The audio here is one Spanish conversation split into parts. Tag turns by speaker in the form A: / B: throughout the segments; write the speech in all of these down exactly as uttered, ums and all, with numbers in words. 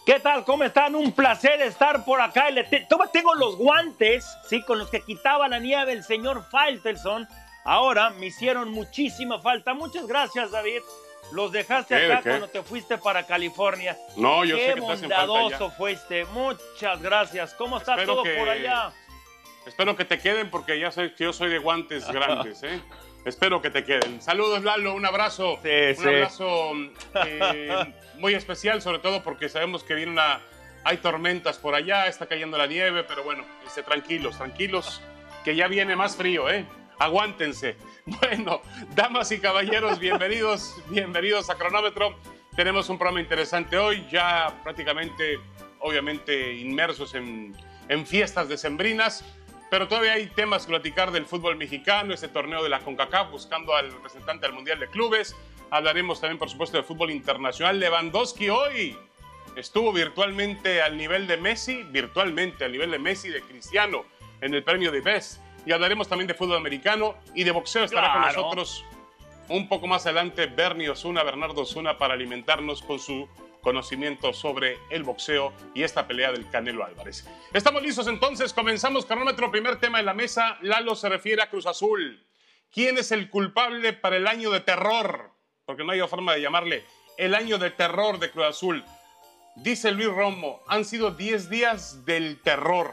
A: ¿Qué tal? ¿Cómo están? Un placer estar por acá. Toma, tengo los guantes, ¿sí? Con los que quitaba la nieve el señor Faitelson. Ahora me hicieron muchísima falta. Muchas gracias, David. Los dejaste
B: ¿Qué,
A: acá
B: de qué?
A: cuando te fuiste para California.
B: No, yo
A: Qué
B: sé que te hacen falta
A: bondadoso
B: ya.
A: fuiste. Muchas gracias. ¿Cómo está
B: Espero
A: todo
B: que-
A: por allá?
B: Espero que te queden porque ya sé que yo soy de guantes grandes, ¿eh? Espero que te queden. Saludos, Lalo, un abrazo.
A: Sí,
B: un
A: sí.
B: abrazo eh, muy especial, sobre todo porque sabemos que viene una... Hay tormentas por allá, está cayendo la nieve, pero bueno, este, tranquilos, tranquilos, que ya viene más frío, ¿eh? Aguántense. Bueno, damas y caballeros, bienvenidos, bienvenidos a Cronómetro. Tenemos un programa interesante hoy, ya prácticamente, obviamente, inmersos en, en fiestas decembrinas, pero todavía hay temas que platicar del fútbol mexicano, este torneo de la CONCACAF, buscando al representante del Mundial de Clubes. Hablaremos también, por supuesto, de fútbol internacional. Lewandowski hoy estuvo virtualmente al nivel de Messi, virtualmente al nivel de Messi, de Cristiano, en el premio de Best. Y hablaremos también de fútbol americano y de boxeo. Estará
A: Claro.
B: con nosotros un poco más adelante Bernie Osuna, Bernardo Osuna, para alimentarnos con su conocimiento sobre el boxeo y esta pelea del Canelo Álvarez. Estamos listos entonces, comenzamos cronómetro. Primer tema en la mesa, Lalo se refiere a Cruz Azul. ¿Quién es el culpable para el año de terror? Porque no hay otra forma de llamarle el año de terror de Cruz Azul. Dice Luis Romo, han sido diez días del terror.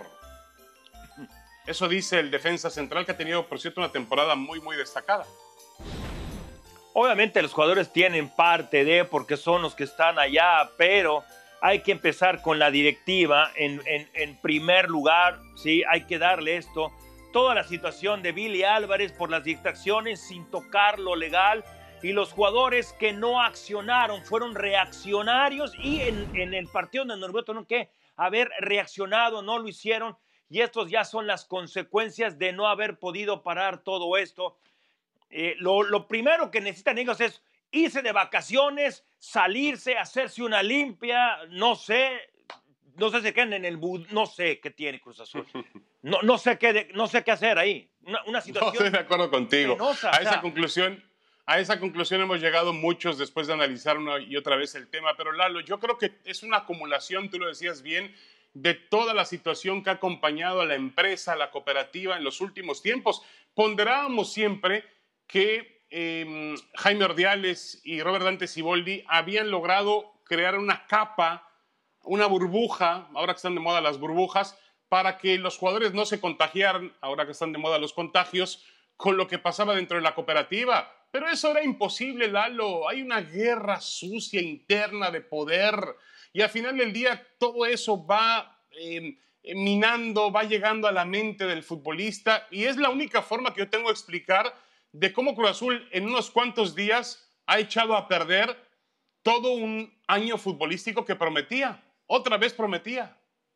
B: Eso dice el defensa central, que ha tenido, por cierto, una temporada muy, muy destacada.
A: Obviamente los jugadores tienen parte de, porque son los que están allá, pero hay que empezar con la directiva en, en, en primer lugar, ¿sí? Hay que darle esto. Toda la situación de Billy Álvarez por las distracciones sin tocar lo legal y los jugadores que no accionaron, fueron reaccionarios y en, en el partido de Noruega tuvieron que haber reaccionado, no lo hicieron y estos ya son las consecuencias de no haber podido parar todo esto. Eh, lo, lo primero que necesitan ellos es irse de vacaciones, salirse, hacerse una limpia, no sé, no sé si quedan en el bud, no sé qué tiene Cruz Azul, no, no, sé, qué de, no sé qué hacer ahí, una, una
B: No
A: situación
B: estoy de acuerdo contigo.
A: penosa,
B: A
A: o
B: esa
A: sea,
B: conclusión, a esa conclusión hemos llegado muchos después de analizar una y otra vez el tema. Pero Lalo, yo creo que es una acumulación, tú lo decías bien, de toda la situación que ha acompañado a la empresa, a la cooperativa en los últimos tiempos. Ponderábamos siempre que eh, Jaime Ordiales y Robert Dante Siboldi habían logrado crear una capa, una burbuja, ahora que están de moda las burbujas, para que los jugadores no se contagiaran, ahora que están de moda los contagios, con lo que pasaba dentro de la cooperativa. Pero eso era imposible, Lalo. Hay una guerra sucia interna de poder y al final del día todo eso va eh, minando, va llegando a la mente del futbolista y es la única forma que yo tengo de explicar de cómo Cruz Azul en unos cuantos días ha echado a perder todo un año futbolístico que prometía. Otra vez prometía.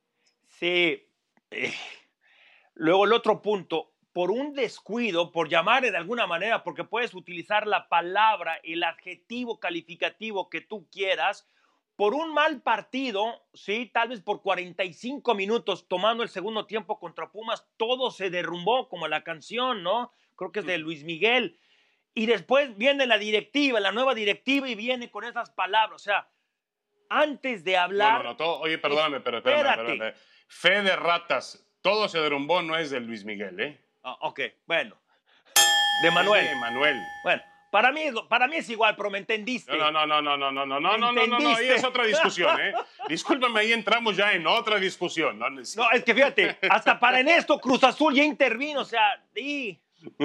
A: sí. Eh, luego el otro punto, por un descuido, por llamarle de alguna manera, porque puedes utilizar la palabra, el adjetivo calificativo que tú quieras, por un mal partido, sí, tal vez por cuarenta y cinco minutos tomando el segundo tiempo contra Pumas, todo se derrumbó como la canción, ¿no? Creo que es de Luis Miguel. Y después viene la directiva, la nueva directiva y viene con esas palabras, o sea, antes de hablar...
B: No, no, no, todo, oye, perdóname, pero espérame,
A: Espérate.
B: espérame. Fe de ratas, todo se derrumbó, no es de Luis Miguel, ¿eh?
A: Ah, ok, bueno. De Manuel.
B: Es de Manuel.
A: Bueno, para mí, es lo- para mí es igual, pero me entendiste.
B: No, no, no, no, no, no, no, no, no, no, no, no, ahí
A: ¿Entendiste?
B: es otra discusión, ¿eh? Discúlpame, ahí entramos ya en otra discusión. No,
A: No, es que fíjate, hasta para en esto Cruz Azul ya intervino, o sea, y...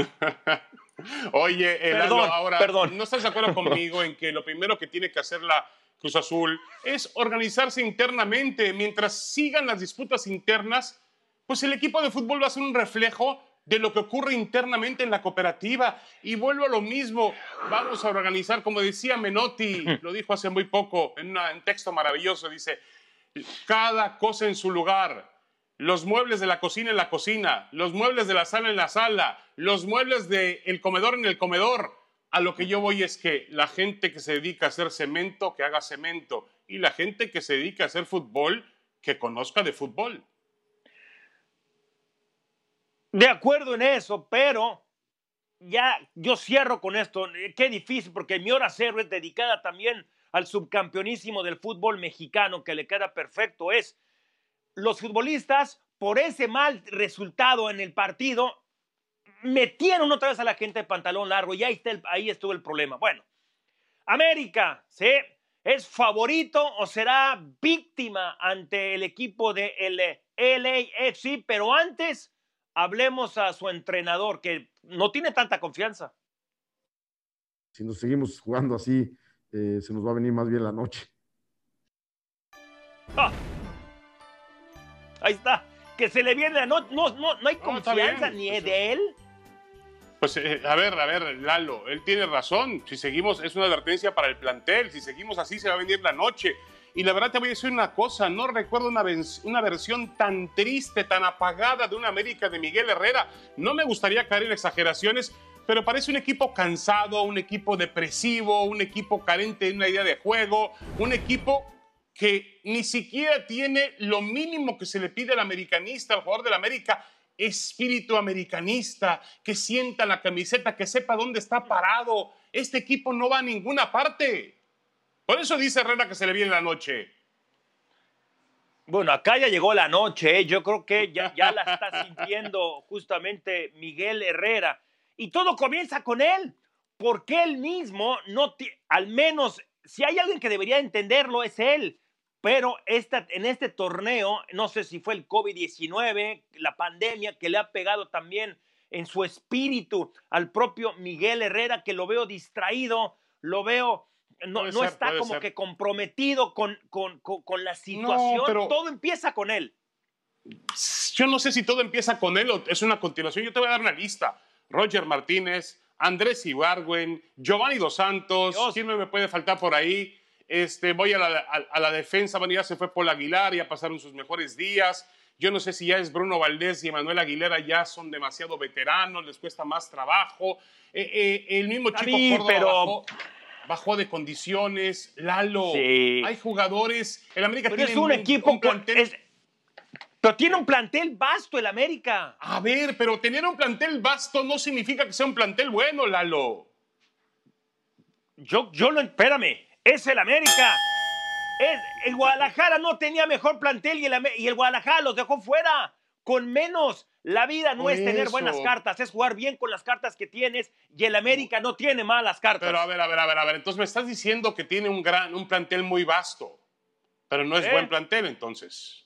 B: Oye, eh, Lalo,
A: Perdón,
B: ahora,
A: perdón.
B: ¿no estás de acuerdo conmigo en que lo primero que tiene que hacer la Cruz Azul es organizarse internamente? Mientras sigan las disputas internas, pues el equipo de fútbol va a ser un reflejo de lo que ocurre internamente en la cooperativa. Y vuelvo a lo mismo, vamos a organizar, como decía Menotti, lo dijo hace muy poco, en una- un texto maravilloso, dice, cada cosa en su lugar. Los muebles de la cocina en la cocina, los muebles de la sala en la sala, los muebles del comedor en el comedor. A lo que yo voy es que la gente que se dedica a hacer cemento, que haga cemento, y la gente que se dedica a hacer fútbol, que conozca de fútbol.
A: De acuerdo en eso, pero ya yo cierro con esto. Qué difícil, porque mi hora cero es dedicada también al subcampeonísimo del fútbol mexicano, que le queda perfecto, es los futbolistas, por ese mal resultado en el partido, metieron otra vez a la gente de pantalón largo y ahí, está el, ahí estuvo el problema. Bueno, América, ¿sí? ¿Es favorito o será víctima ante el equipo de el L A F C? Pero antes, hablemos a su entrenador, que no tiene tanta confianza.
C: Si nos seguimos jugando así, eh, se nos va a venir más bien la noche.
A: ¡Ah! Ahí está, que se le viene la noche. No, no, no hay
B: No,
A: confianza
B: bien,
A: ni
B: pues,
A: de él.
B: Pues eh, a ver, a ver, Lalo, él tiene razón. Si seguimos, es una advertencia para el plantel. Si seguimos así, se va a venir la noche. Y la verdad te voy a decir una cosa, no recuerdo una, una versión tan triste, tan apagada de una América de Miguel Herrera. No me gustaría caer en exageraciones, pero parece un equipo cansado, un equipo depresivo, un equipo carente de una idea de juego, un equipo que ni siquiera tiene lo mínimo que se le pide al americanista, al jugador del América, espíritu americanista, que sienta la camiseta, que sepa dónde está parado. Este equipo no va a ninguna parte. Por eso dice Herrera que se le viene la noche.
A: Bueno, acá ya llegó la noche, ¿eh? Yo creo que ya, ya la está sintiendo justamente Miguel Herrera. Y todo comienza con él, porque él mismo, no al menos, si hay alguien que debería entenderlo, es él. Pero esta, en este torneo, no sé si fue el COVID diecinueve, la pandemia que le ha pegado también en su espíritu al propio Miguel Herrera, que lo veo distraído, lo veo, no, no ser, está como ser. que comprometido con, con, con, con la situación. No, pero todo empieza con él.
B: Yo no sé si todo empieza con él o es una continuación. Yo te voy a dar una lista. Roger Martínez, Andrés Ibargüen, Giovanni Dos Santos, Dios. ¿Quién me puede faltar por ahí? Este, voy a la, a, a la defensa, bueno, ya se fue Paul Aguilar, ya pasaron sus mejores días. Yo no sé si ya es Bruno Valdés y Emanuel Aguilera, ya son demasiado veteranos, les cuesta más trabajo. Eh, eh, el mismo Chico
A: mí,
B: Córdoba
A: pero...
B: bajó, bajó de condiciones. Lalo,
A: sí.
B: Hay jugadores. El América
A: pero
B: tiene
A: es un, un equipo
B: un plantel.
A: Con, es, pero tiene un plantel vasto el América.
B: A ver, pero tener un plantel vasto no significa que sea un plantel bueno, Lalo.
A: Yo, yo no, espérame. Es el América. Es, el Guadalajara no tenía mejor plantel y el, y el Guadalajara los dejó fuera. Con menos. La vida no Por es tener eso. buenas cartas, es jugar bien con las cartas que tienes y el América no tiene malas cartas.
B: Pero a ver, a ver, a ver, a ver. Entonces me estás diciendo que tiene un, gran, un plantel muy vasto, pero no es ¿Eh? buen plantel entonces.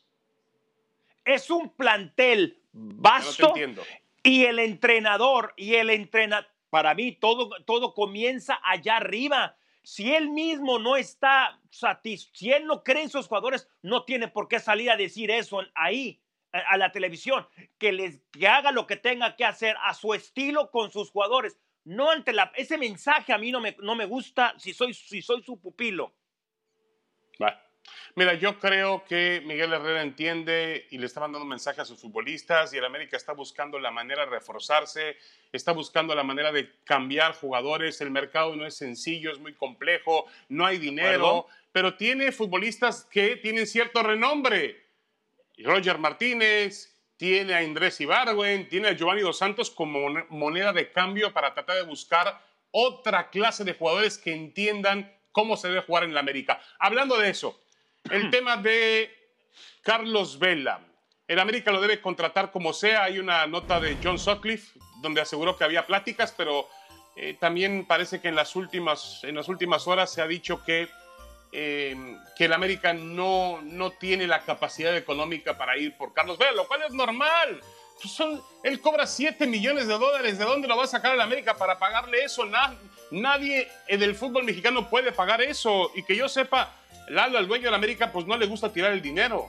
A: Es un plantel vasto
B: no te entiendo.
A: Y el entrenador, y el entrenador, para mí todo, todo comienza allá arriba. Si él mismo no está satisfecho, si él no cree en sus jugadores, no tiene por qué salir a decir eso ahí, a, a la televisión. Que, les, que haga lo que tenga que hacer a su estilo con sus jugadores. No ante la, ese mensaje a mí no me, no me gusta si soy, si soy su pupilo.
B: Vale. Mira, yo creo que Miguel Herrera entiende y le está mandando un mensaje a sus futbolistas y el América está buscando la manera de reforzarse, está buscando la manera de cambiar jugadores. El mercado no es sencillo, es muy complejo, no hay dinero, pero tiene futbolistas que tienen cierto renombre. Roger Martínez, tiene a Andrés Ibargüen, tiene a Giovanni Dos Santos como moneda de cambio para tratar de buscar otra clase de jugadores que entiendan cómo se debe jugar en la América. Hablando de eso, el tema de Carlos Vela. El América lo debe contratar como sea. Hay una nota de John Sutcliffe donde aseguró que había pláticas, pero eh, también parece que en las últimas, en las últimas horas se ha dicho que, eh, que el América no, no tiene la capacidad económica para ir por Carlos Vela, lo cual es normal. Pues son, él cobra siete millones de dólares. ¿De dónde lo va a sacar el América para pagarle eso? Na, nadie del fútbol mexicano puede pagar eso. Y que yo sepa, Lalo, al dueño de la América, pues no le gusta tirar el dinero.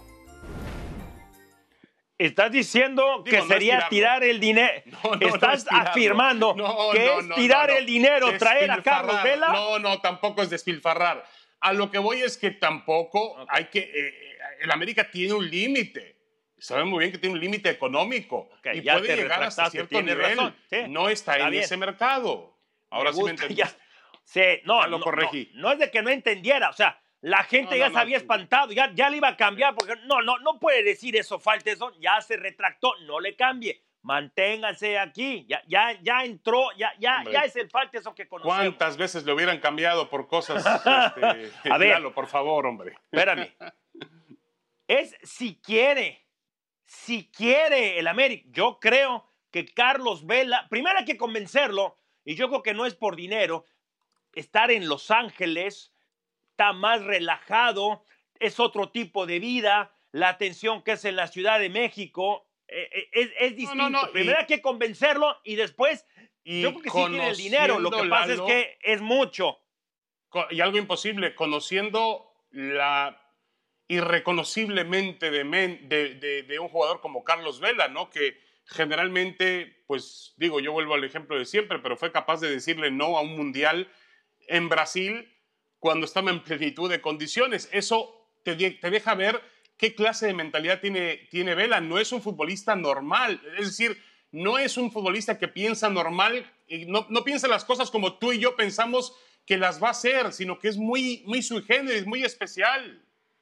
A: Estás diciendo Digo, que no sería tirar el dinero. No, no, Estás no es afirmando
B: no,
A: que
B: no,
A: es
B: no,
A: tirar
B: no,
A: el dinero, traer a Carlos Vela.
B: No, no, tampoco es despilfarrar. A lo que voy es que tampoco okay. hay que. Eh, el América tiene un límite. Sabemos muy bien que tiene un límite económico okay, y puede llegar hasta cierto nivel. ¿Sí? No está, está en bien. ese mercado. Ahora me gusta, sí me entendiste.
A: Sí, no, ya lo no, corregí. No, no es de que no entendiera, o sea. La gente no, ya no, se había no, espantado, ya, ya le iba a cambiar, porque no, no, no puede decir eso, falta eso, ya se retractó, no le cambie. manténgase aquí. Ya, ya, ya entró, ya, ya, ya es el falta eso que conocemos.
B: ¿Cuántas veces le hubieran cambiado por cosas? Este,
A: A ver,
B: Lalo, por favor, hombre.
A: Espérame. Es si quiere, si quiere el América. Yo creo que Carlos Vela, primero hay que convencerlo, y yo creo que no es por dinero. Estar en Los Ángeles, está más relajado, es otro tipo de vida, la atención que es en la Ciudad de México eh, es, es distinto. No, no, no, Primero y, hay que convencerlo y después, y yo creo que sí tiene el dinero, lo que pasa Lalo, es que es mucho.
B: Y algo imposible, conociendo la irreconociblemente de, men, de, de, de un jugador como Carlos Vela, ¿no? Que generalmente, pues digo, yo vuelvo al ejemplo de siempre, pero fue capaz de decirle no a un mundial en Brasil cuando estaba en plenitud de condiciones. Eso te, te deja ver qué clase de mentalidad tiene, tiene Vela. No es un futbolista normal, es decir, no es un futbolista que piensa normal, y no, no piensa las cosas como tú y yo pensamos que las va a hacer, sino que es muy, muy sui generis, muy especial.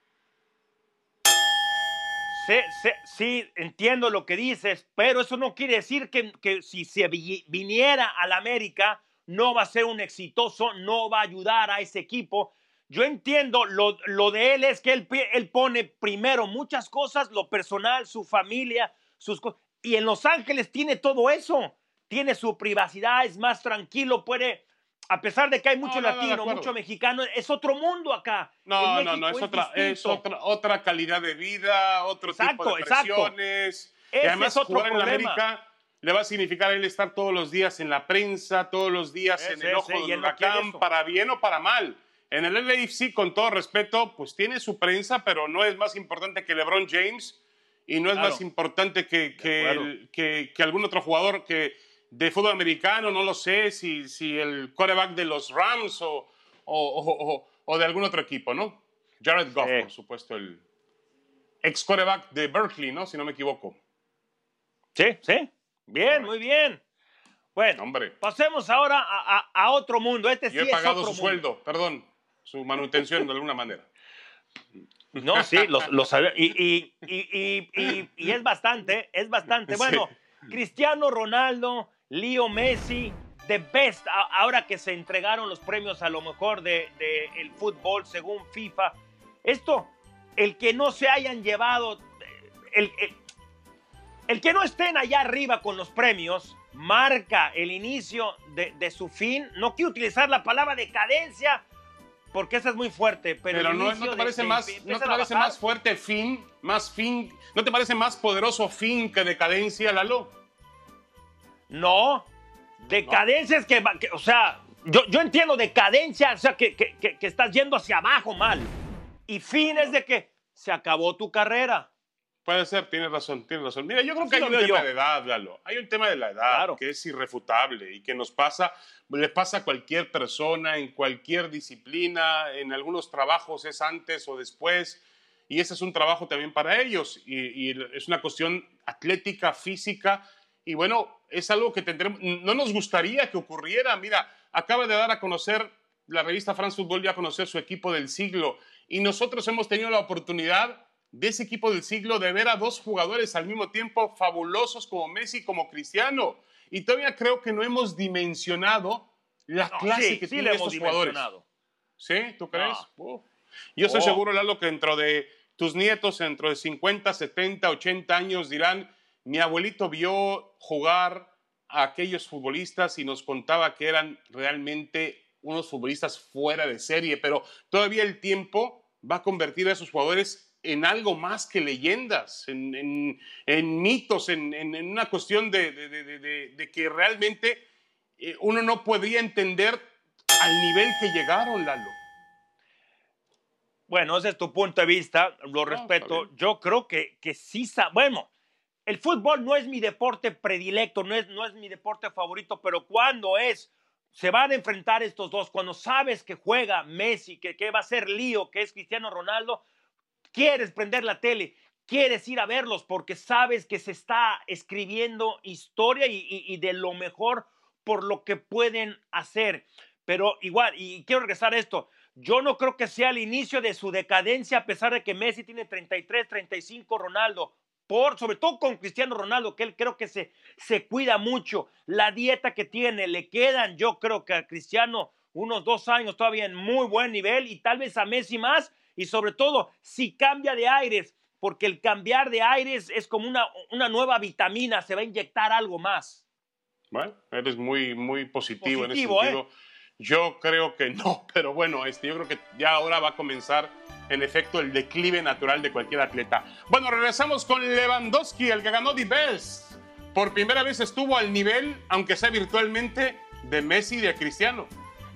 A: Sí, sí, sí, entiendo lo que dices, pero eso no quiere decir que, que si se viniera al América no va a ser un exitoso, no va a ayudar a ese equipo. Yo entiendo, lo, lo de él es que él, él pone primero muchas cosas, lo personal, su familia, sus cosas, y en Los Ángeles tiene todo eso, tiene su privacidad, es más tranquilo, puede... A pesar de que hay mucho no, no, latino, no, mucho mexicano, es otro mundo acá.
B: No, no, no, es, es otra, es otra, otra calidad de vida, otro exacto, tipo de presiones. Y además, es jugar en la América le va a significar él estar todos los días en la prensa, todos los días ese, en el ojo ese, del huracán, no para bien o para mal. En el L A F C, con todo respeto, pues tiene su prensa, pero no es más importante que LeBron James y no es claro. más importante que, que, el, que, que algún otro jugador que... de fútbol americano, no lo sé, si, si el quarterback de los Rams o, o, o, o de algún otro equipo, ¿no? Jared Goff, sí. por supuesto, el ex quarterback de Berkeley, ¿no? Si no me equivoco.
A: Sí, sí. Bien, muy bien. Bueno, Hombre. pasemos ahora a, a, a otro mundo. Este
B: Yo
A: sí
B: he pagado
A: es otro
B: su
A: mundo.
B: sueldo, perdón, su manutención de alguna manera.
A: No, sí, lo, lo sabía. Y, y, y, y, y, y es bastante, es bastante. Bueno, sí. Cristiano Ronaldo, Leo Messi, the best, ahora que se entregaron los premios a lo mejor del de, de el fútbol según FIFA. Esto, el que no se hayan llevado, el, el, el que no estén allá arriba con los premios, marca el inicio de, de su fin. No quiero utilizar la palabra decadencia, porque esa es muy fuerte. Pero,
B: pero no, ¿no te parece, de, más, de, ¿no te parece más fuerte fin, más fin? ¿No te parece más poderoso fin que decadencia, Lalo?
A: No, decadencia no. es que, que, o sea, yo, yo entiendo decadencia, o sea, que, que, que, que estás yendo hacia abajo mal. Y fin es de que se acabó tu carrera.
B: Puede ser, tienes razón, tienes razón. Mira, yo creo que hay un tema yo. de edad, Lalo. Hay un tema de la edad claro. que es irrefutable y que nos pasa, le pasa a cualquier persona, en cualquier disciplina, en algunos trabajos es antes o después. Y ese es un trabajo también para ellos. Y, y es una cuestión atlética, física. Y bueno, es algo que tendremos, no nos gustaría que ocurriera. Mira, acaba de dar a conocer, la revista France Football dio a conocer su equipo del siglo y nosotros hemos tenido la oportunidad de ese equipo del siglo de ver a dos jugadores al mismo tiempo fabulosos como Messi y como Cristiano. Y todavía creo que no hemos dimensionado la no, clase
A: sí,
B: que
A: sí
B: tienen estos jugadores. ¿Sí? ¿Tú crees? No. Uh. Yo estoy oh. seguro, Lalo, que dentro de tus nietos, dentro de cincuenta, setenta, ochenta años dirán... Mi abuelito vio jugar a aquellos futbolistas y nos contaba que eran realmente unos futbolistas fuera de serie, pero todavía el tiempo va a convertir a esos jugadores en algo más que leyendas, en, en, en mitos, en, en, en una cuestión de, de, de, de, de que realmente eh, uno no podría entender al nivel que llegaron, Lalo.
A: Bueno, ese es tu punto de vista, lo respeto. No, Yo creo que, que sí, bueno, el fútbol no es mi deporte predilecto, no es, no es mi deporte favorito, pero cuando es, se van a enfrentar estos dos, cuando sabes que juega Messi, que, que va a ser Leo, que es Cristiano Ronaldo, quieres prender la tele, quieres ir a verlos porque sabes que se está escribiendo historia y, y, y de lo mejor por lo que pueden hacer. Pero igual, y quiero regresar a esto, yo no creo que sea el inicio de su decadencia a pesar de que Messi tiene treinta y tres, treinta y cinco, Ronaldo. por, sobre todo con Cristiano Ronaldo, que él creo que se, se cuida mucho, la dieta que tiene, le quedan, yo creo que a Cristiano unos dos años todavía en muy buen nivel y tal vez a Messi más, y sobre todo si cambia de aires, porque el cambiar de aires es como una, una nueva vitamina, se va a inyectar algo más.
B: Bueno, eres muy, muy positivo,
A: positivo
B: en ese sentido.
A: ¿eh?
B: Yo creo que no, pero bueno, este, yo creo que ya ahora va a comenzar en efecto el declive natural de cualquier atleta. Bueno, regresamos con Lewandowski, el que ganó The Best. Por primera vez estuvo al nivel, aunque sea virtualmente, de Messi y de Cristiano.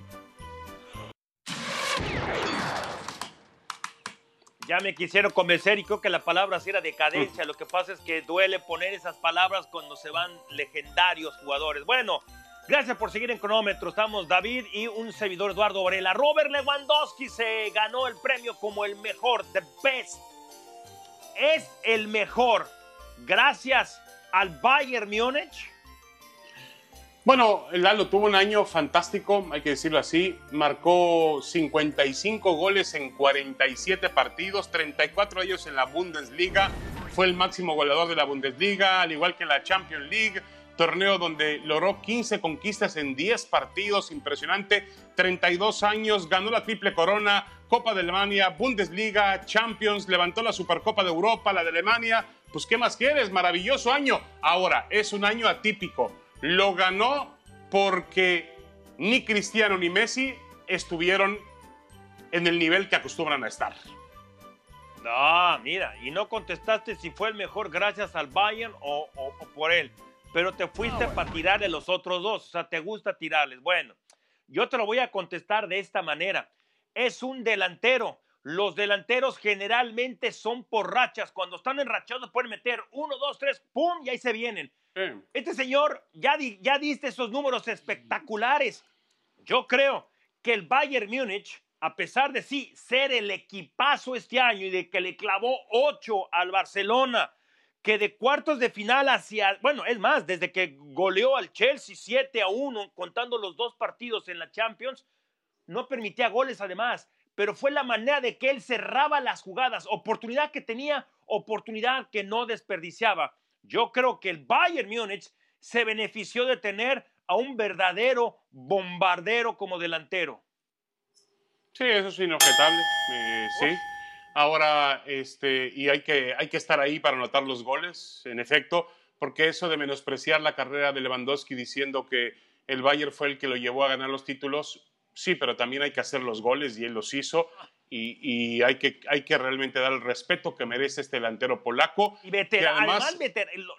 A: Ya me quisieron convencer y creo que la palabra sí era decadencia. Lo que pasa es que duele poner esas palabras cuando se van legendarios jugadores. Bueno, gracias por seguir en Cronómetro. Estamos David y un servidor, Eduardo Varela. Robert Lewandowski se ganó el premio como el mejor, the best. Es el mejor gracias al Bayern Múnich.
B: Bueno, Lalo tuvo un año fantástico, hay que decirlo así. Marcó cincuenta y cinco goles en cuarenta y siete partidos, treinta y cuatro de ellos en la Bundesliga. Fue el máximo goleador de la Bundesliga, al igual que en la Champions League. Torneo donde logró quince conquistas en diez partidos, impresionante. treinta y dos años, ganó la triple corona, Copa de Alemania, Bundesliga, Champions, levantó la Supercopa de Europa, la de Alemania. Pues, ¿qué más quieres? Maravilloso año. Ahora, es un año atípico. Lo ganó porque ni Cristiano ni Messi estuvieron en el nivel que acostumbran a estar.
A: No, mira, y no contestaste si fue el mejor gracias al Bayern o, o, o por él, pero te fuiste no, bueno. para tirarle a los otros dos, o sea, te gusta tirarles. Bueno, yo te lo voy a contestar de esta manera. Es un delantero. Los delanteros generalmente son por rachas. Cuando están enrachados pueden meter uno, dos, tres, pum, y ahí se vienen. Sí. Este señor ya, di, ya diste esos números espectaculares. Yo creo que el Bayern Múnich, a pesar de sí ser el equipazo este año y de que le clavó ocho al Barcelona, que de cuartos de final hacia, bueno, es más, desde que goleó al Chelsea siete a uno, contando los dos partidos en la Champions, no permitía goles además, pero fue la manera de que él cerraba las jugadas, oportunidad que tenía, oportunidad que no desperdiciaba. Yo creo que el Bayern Múnich se benefició de tener a un verdadero bombardero como delantero.
B: Sí, eso es inobjetable, eh, sí. Ahora, este, y hay que, hay que estar ahí para anotar los goles, en efecto, porque eso de menospreciar la carrera de Lewandowski diciendo que el Bayern fue el que lo llevó a ganar los títulos, sí, pero también hay que hacer los goles y él los hizo. Y, y hay, que, hay que realmente dar el respeto que merece este delantero polaco.
A: Y veterano, además, además veterano,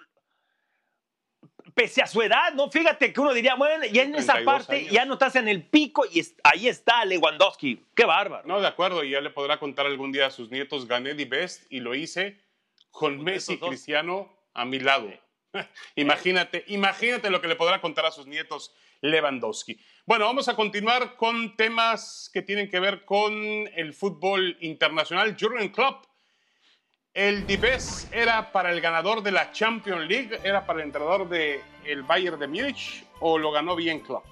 A: pese a su edad, ¿no? Fíjate que uno diría, bueno, ya en esa parte años. Ya no estás en el pico y es, ahí está Lewandowski. ¡Qué bárbaro!
B: No, de acuerdo, y ya le podrá contar algún día a sus nietos, gané The Best y lo hice con Messi y Cristiano a mi lado. Sí. imagínate, imagínate lo que le podrá contar a sus nietos Lewandowski. Bueno, vamos a continuar con temas que tienen que ver con el fútbol internacional. Jürgen Klopp, el The Best era para el ganador de la Champions League, era para el entrenador del Bayern de Múnich, o lo ganó bien Klopp.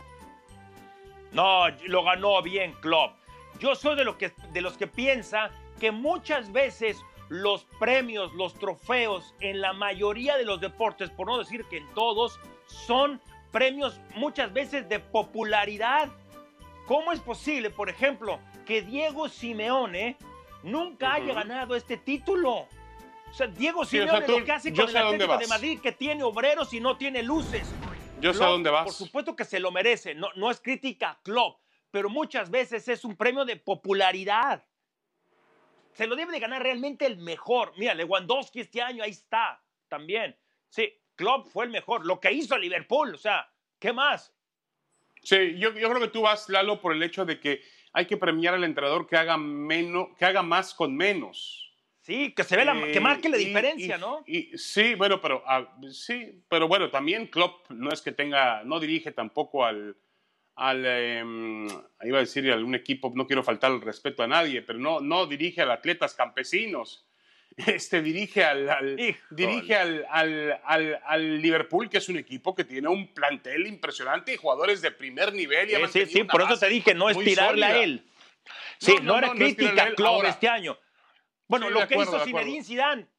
A: No, lo ganó bien Klopp. Yo soy de, lo que, de los que piensa que muchas veces los premios, los trofeos en la mayoría de los deportes, por no decir que en todos, son premios muchas veces de popularidad. ¿Cómo es posible, por ejemplo, que Diego Simeone nunca uh-huh. haya ganado este título? O sea, Diego Simeone, sí, o sea, tú, lo que hace con el Atlético de Madrid, que tiene obreros y no tiene luces.
B: Yo Klopp, sé a dónde vas.
A: Por supuesto que se lo merece, no, no es crítica a Klopp, pero muchas veces es un premio de popularidad. Se lo debe de ganar realmente el mejor. Mira, Lewandowski este año, ahí está, también. Sí, Klopp fue el mejor. Lo que hizo a Liverpool, o sea, ¿qué más?
B: Sí, yo, yo creo que tú vas, Lalo, por el hecho de que hay que premiar al entrenador que haga, menos, que haga más con menos.
A: Sí, que se ve la, eh, que marque la y, diferencia,
B: y,
A: ¿no?
B: Y, sí, bueno, pero uh, sí, pero bueno, también Klopp no es que tenga, no dirige tampoco al, al eh, iba a decir algún equipo, no quiero faltar el respeto a nadie, pero no, no dirige a atletas campesinos. Este dirige al, al dirige al, al, al, al Liverpool, que es un equipo que tiene un plantel impresionante y jugadores de primer nivel. Y
A: sí, sí, sí, por eso te dije, no es tirarle sólida. a él. Sí, no, no, no era no, crítica no a Klopp este año. Bueno, sí, lo que acuerdo, hizo Zinedine Zidane,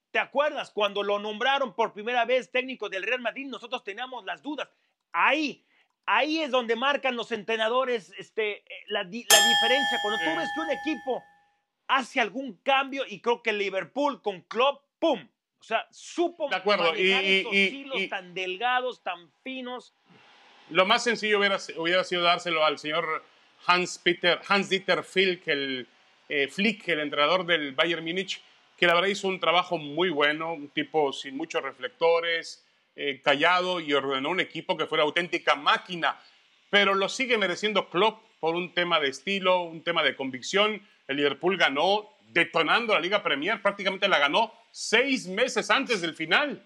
A: ¿Te acuerdas? Cuando lo nombraron por primera vez técnico del Real Madrid, nosotros teníamos las dudas. Ahí, ahí es donde marcan los entrenadores este, la, la diferencia. Cuando tú ves que un equipo hace algún cambio, y creo que el Liverpool con Klopp, ¡pum! O sea, supo
B: de acuerdo.
A: manejar
B: y,
A: esos
B: y,
A: hilos
B: y,
A: tan delgados, tan finos.
B: Lo más sencillo hubiera, hubiera sido dárselo al señor Hans Peter, Hans Dieter Flick, el, eh, Flick, el entrenador del Bayern Múnich, que la verdad hizo un trabajo muy bueno, un tipo sin muchos reflectores, eh, callado, y ordenó un equipo que fuera auténtica máquina. Pero lo sigue mereciendo Klopp por un tema de estilo, un tema de convicción. El Liverpool ganó detonando la Liga Premier, prácticamente la ganó seis meses antes del final.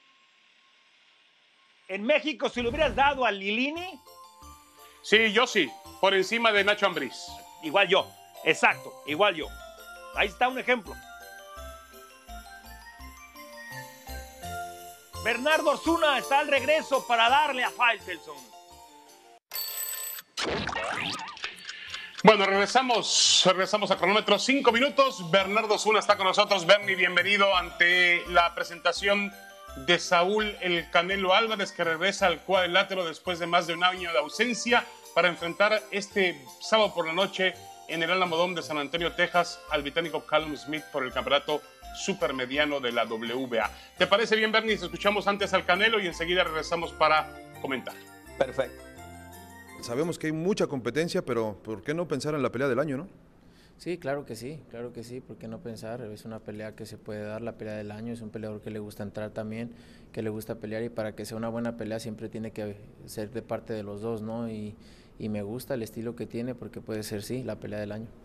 A: En México, si lo hubieras dado a Lilini...
B: Sí, yo sí, por encima de Nacho Ambriz.
A: Igual yo, exacto, igual yo. Ahí está un ejemplo. Bernardo Osuna está al regreso para darle a Faitelson.
B: Bueno, regresamos, regresamos a cronómetro, cinco minutos. Bernardo Osuna está con nosotros. Bernie, bienvenido ante la presentación de Saúl El Canelo Álvarez, que regresa al cuadrilátero después de más de un año de ausencia para enfrentar este sábado por la noche en el Alamo Dome de San Antonio, Texas, al británico Callum Smith por el campeonato supermediano de la W B A. ¿Te parece bien, Bernie? Escuchamos antes al Canelo y enseguida regresamos para comentar.
D: Perfecto.
E: Sabemos que hay mucha competencia, pero ¿por qué no pensar en la pelea del año, no?
F: Sí, claro que sí, claro que sí, ¿por qué no pensar? Es una pelea que se puede dar, la pelea del año, es un peleador que le gusta entrar también, que le gusta pelear, y para que sea una buena pelea siempre tiene que ser de parte de los dos, ¿no? Y, y me gusta el estilo que tiene, porque puede ser, sí, la pelea del año.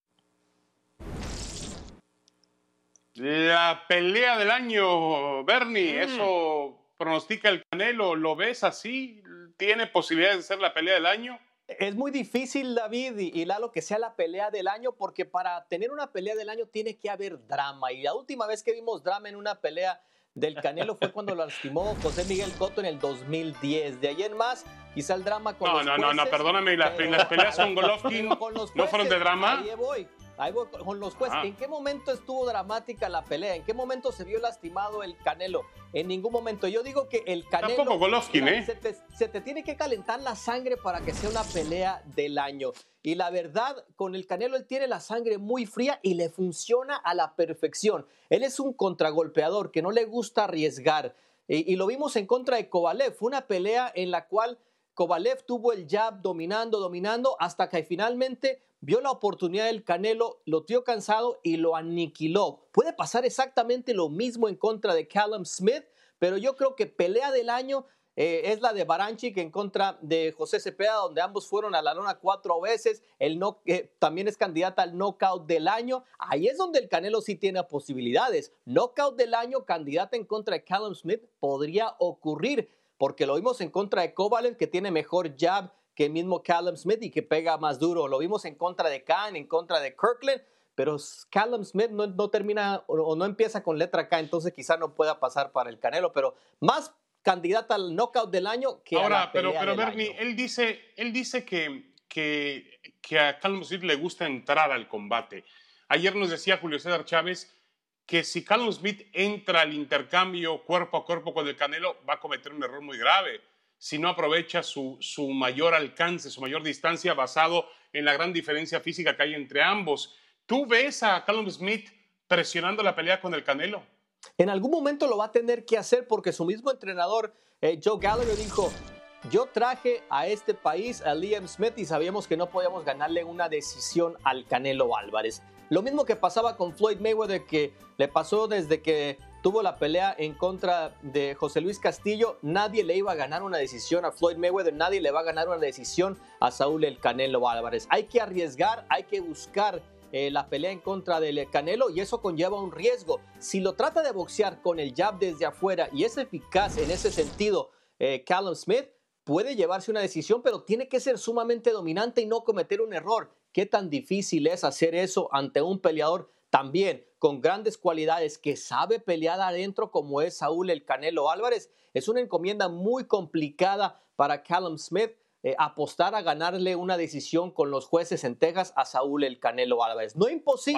B: La pelea del año, Bernie, mm. eso pronostica el Canelo, ¿lo ves así? ¿Tiene posibilidades de ser la pelea del año?
D: Es muy difícil, David y, y Lalo, que sea la pelea del año, porque para tener una pelea del año tiene que haber drama, y la última vez que vimos drama en una pelea del Canelo fue cuando lo lastimó José Miguel Cotto en el dos mil diez. De ahí en más, quizá el drama con
B: no,
D: los
B: no,
D: jueces...
B: No, no, perdóname, las, las peleas con Golovkin
D: con los jueces,
B: no fueron de drama.
D: Ahí voy. Ahí voy con los jueces.
B: Ah.
D: ¿En qué momento estuvo dramática la pelea? ¿En qué momento se vio lastimado el Canelo? En ningún momento. Yo digo que el Canelo...
B: Tampoco Golovkin, ¿eh?
D: Se te, se te tiene que calentar la sangre para que sea una pelea del año. Y la verdad, con el Canelo él tiene la sangre muy fría y le funciona a la perfección. Él es un contragolpeador que no le gusta arriesgar. Y, y lo vimos en contra de Kovalev. Fue una pelea en la cual Kovalev tuvo el jab dominando, dominando, hasta que finalmente vio la oportunidad del Canelo, lo dio cansado y lo aniquiló. Puede pasar exactamente lo mismo en contra de Callum Smith, pero yo creo que pelea del año eh, es la de Baranchyk en contra de José Cepeda, donde ambos fueron a la lona cuatro veces. El no, eh, también es candidata al knockout del año. Ahí es donde el Canelo sí tiene posibilidades. Knockout del año, candidata en contra de Callum Smith, podría ocurrir, porque lo vimos en contra de Kovalev, que tiene mejor jab que el mismo Callum Smith y que pega más duro. Lo vimos en contra de Khan, en contra de Kirkland, pero Callum Smith no, no termina o, o no empieza con letra K, entonces quizá no pueda pasar para el Canelo, pero más candidata al knockout del año que
B: Ahora,
D: a la pelea
B: pero, pero
D: del
B: Bernie,
D: año.
B: él dice, él dice que, que, que a Callum Smith le gusta entrar al combate. Ayer nos decía Julio César Chávez que si Callum Smith entra al intercambio cuerpo a cuerpo con el Canelo, va a cometer un error muy grave si no aprovecha su, su mayor alcance, su mayor distancia, basado en la gran diferencia física que hay entre ambos. ¿Tú ves a Callum Smith presionando la pelea con el Canelo?
D: En algún momento lo va a tener que hacer, porque su mismo entrenador, eh, Joe Gallagher, dijo: yo traje a este país a Liam Smith y sabíamos que no podíamos ganarle una decisión al Canelo Álvarez. Lo mismo que pasaba con Floyd Mayweather, que le pasó desde que tuvo la pelea en contra de José Luis Castillo. Nadie le iba a ganar una decisión a Floyd Mayweather, nadie le va a ganar una decisión a Saúl El Canelo Álvarez. Hay que arriesgar, hay que buscar eh, la pelea en contra del Canelo, y eso conlleva un riesgo. Si lo trata de boxear con el jab desde afuera y es eficaz en ese sentido, eh, Callum Smith puede llevarse una decisión, pero tiene que ser sumamente dominante y no cometer un error. ¿Qué tan difícil es hacer eso ante un peleador también con grandes cualidades, que sabe pelear adentro, como es Saúl El Canelo Álvarez? Es una encomienda muy complicada para Callum Smith, eh, apostar a ganarle una decisión con los jueces en Texas a Saúl El Canelo Álvarez. No imposible,
B: Wow.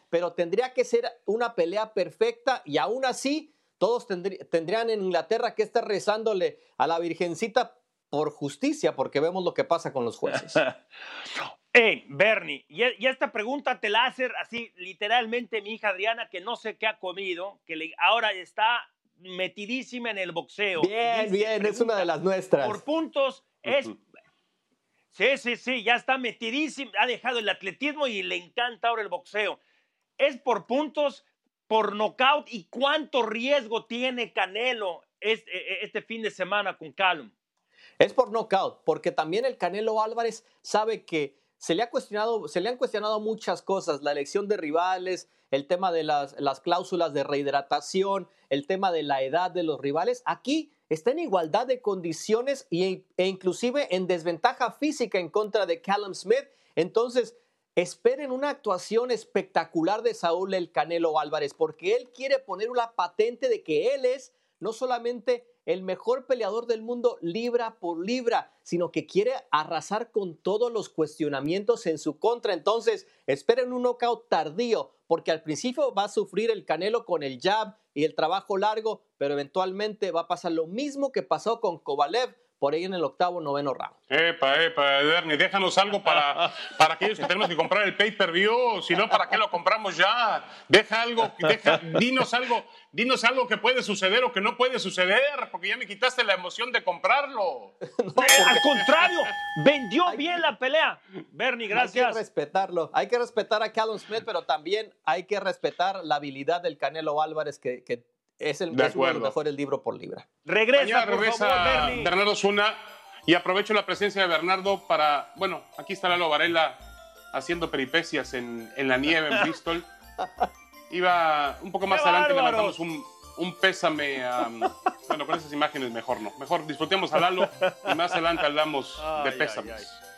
D: pero tendría que ser una pelea perfecta y aún así todos tendrí, tendrían en Inglaterra que estar rezándole a la Virgencita por justicia, porque vemos lo que pasa con los jueces.
A: Hey, Bernie, y, y esta pregunta te la hace así literalmente mi hija Adriana, que no sé qué ha comido, que le, ahora está metidísima en el boxeo.
D: Bien,
A: Dice,
D: bien,
A: pregunta,
D: es una de las nuestras.
A: Por puntos, es...
B: Uh-huh.
A: Sí, sí, sí, ya está metidísimo, ha dejado el atletismo y le encanta ahora el boxeo. ¿Es por puntos, por nocaut? ¿Y cuánto riesgo tiene Canelo este, este fin de semana con Callum?
D: Es por nocaut, porque también el Canelo Álvarez sabe que se le, ha cuestionado, se le han cuestionado muchas cosas, la elección de rivales, el tema de las, las cláusulas de rehidratación, el tema de la edad de los rivales. Aquí está en igualdad de condiciones y, e inclusive en desventaja física en contra de Callum Smith. Entonces, esperen una actuación espectacular de Saúl el Canelo Álvarez, porque él quiere poner una patente de que él es no solamente el mejor peleador del mundo libra por libra, sino que quiere arrasar con todos los cuestionamientos en su contra. Entonces, esperen un knockout tardío, porque al principio va a sufrir el Canelo con el jab y el trabajo largo, pero eventualmente va a pasar lo mismo que pasó con Kovalev por ahí en el octavo, noveno round.
B: Epa, epa, Bernie, déjanos algo para, para aquellos que tenemos que comprar el pay-per-view, si no, ¿para qué lo compramos ya? Deja algo, deja, dinos algo, dinos algo que puede suceder o que no puede suceder, porque ya me quitaste la emoción de comprarlo.
A: No, porque... Al contrario, vendió
D: hay,
A: bien la pelea. Bernie, gracias.
D: Hay que respetarlo, hay que respetar a Callum Smith, pero también hay que respetar la habilidad del Canelo Álvarez, que, que es, el, es uno de los mejores libro por libra.
A: Regresa,
B: Mañana
A: por
B: regresa
A: favor, Bernie.
B: Bernardo Zuna, y aprovecho la presencia de Bernardo para, bueno, aquí está Lalo Varela haciendo peripecias en, en la nieve en Bristol. Iba un poco más
A: ¡Qué
B: adelante, le
A: bárbaros!
B: mandamos un, un pésame a, bueno, con esas imágenes mejor no, mejor disfrutemos a Lalo y más adelante hablamos de
A: Ay,
B: pésames.
A: ay, ay.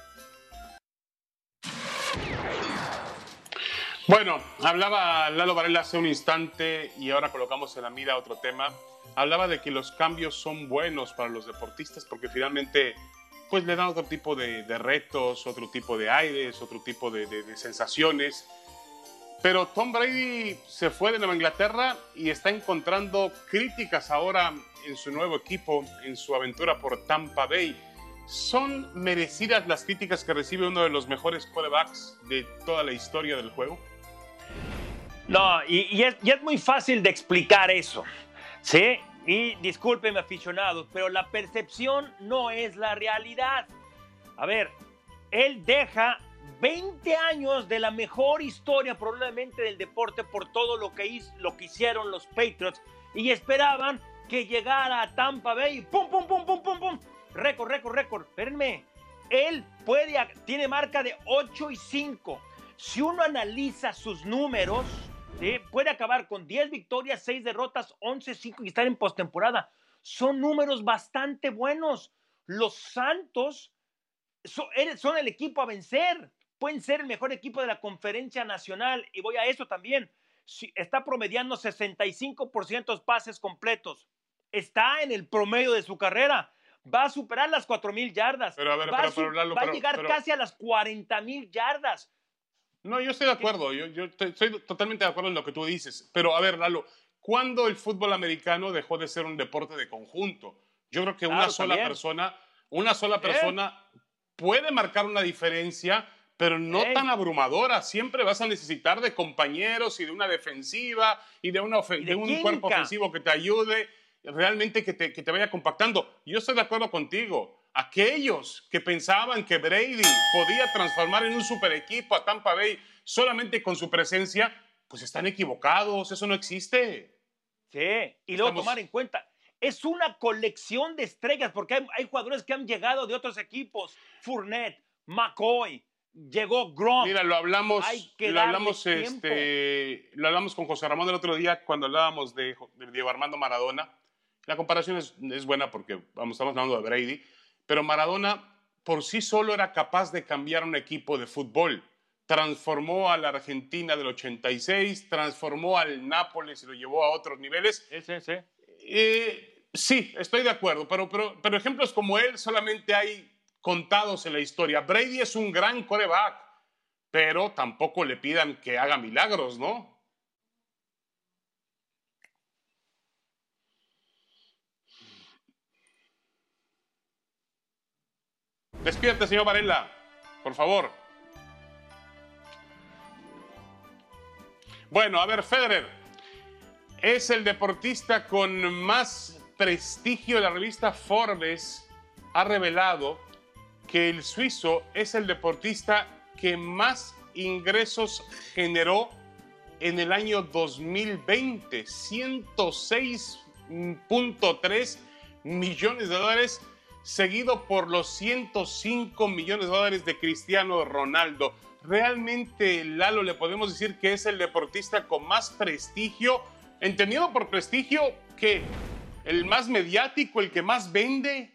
B: Bueno, hablaba Lalo Varela hace un instante y ahora colocamos en la mira otro tema. Hablaba de que los cambios son buenos para los deportistas porque finalmente pues le dan otro tipo de, de retos, otro tipo de aires, otro tipo de, de, de sensaciones. Pero Tom Brady se fue de Nueva Inglaterra y está encontrando críticas ahora en su nuevo equipo, en su aventura por Tampa Bay. ¿Son merecidas las críticas que recibe uno de los mejores quarterbacks de toda la historia del juego?
A: No, y, y, es, y es muy fácil de explicar eso, ¿sí? Y discúlpenme, aficionados, pero la percepción no es la realidad. A ver, él deja veinte años de la mejor historia probablemente del deporte por todo lo que, hizo, lo que hicieron los Patriots y esperaban que llegara a Tampa Bay y pum, pum, pum, pum, pum, pum. Récord, récord, récord. Espérenme. Él puede, tiene marca de ocho y cinco. Si uno analiza sus números, ¿sí? Puede acabar con diez victorias, seis derrotas, once cinco y estar en postemporada. Son números bastante buenos. Los Santos son, son el equipo a vencer. Pueden ser el mejor equipo de la conferencia nacional. Y voy a eso también. Si está promediando sesenta y cinco por ciento de pases completos. Está en el promedio de su carrera. Va a superar las cuatro mil yardas.
B: Pero a ver,
A: va
B: pero,
A: a,
B: pero, Lalo,
A: va
B: pero,
A: a llegar
B: pero...
A: casi a las cuarenta mil yardas.
B: No, yo estoy de acuerdo, yo, yo estoy, estoy totalmente de acuerdo en lo que tú dices, pero a ver, Lalo, ¿cuándo el fútbol americano dejó de ser un deporte de conjunto? Yo creo que
A: Claro,
B: una sola
A: también.
B: persona, una sola persona puede marcar una diferencia, pero no
A: ¿Eh?
B: tan abrumadora. Siempre vas a necesitar de compañeros y de una defensiva y de, una
A: Y de
B: de un
A: química.
B: cuerpo ofensivo que te ayude, realmente que te, que te vaya compactando. Yo estoy de acuerdo contigo. Aquellos que pensaban que Brady podía transformar en un super equipo a Tampa Bay solamente con su presencia, pues están equivocados, eso no existe.
A: Sí, y luego
B: Estamos...
A: tomar en cuenta, es una colección de estrellas, porque hay, hay jugadores que han llegado de otros equipos, Fournette, McCoy, llegó Gronk.
B: Mira, lo hablamos,
A: Hay que
B: lo hablamos,
A: darle
B: este, lo hablamos con José Ramón el otro día cuando hablábamos de, de Diego Armando Maradona. La comparación es, es buena porque vamos, estamos hablando de Brady, pero Maradona por sí solo era capaz de cambiar un equipo de fútbol. Transformó a la Argentina del ochenta y seis, transformó al Nápoles y lo llevó a otros niveles.
A: Sí, sí, sí.
B: Eh, sí, estoy de acuerdo, pero, pero, pero ejemplos como él solamente hay contados en la historia. Brady es un gran quarterback, pero tampoco le pidan que haga milagros, ¿no? Despierte, señor Varela, por favor. Bueno, a ver, Federer es el deportista con más prestigio. La revista Forbes ha revelado que el suizo es el deportista que más ingresos generó en el año dos mil veinte, ciento seis punto tres millones de dólares, seguido por los ciento cinco millones de dólares de Cristiano Ronaldo. Realmente, Lalo, le podemos decir que es el deportista con más prestigio, entendido por prestigio, que el más mediático, el que más vende.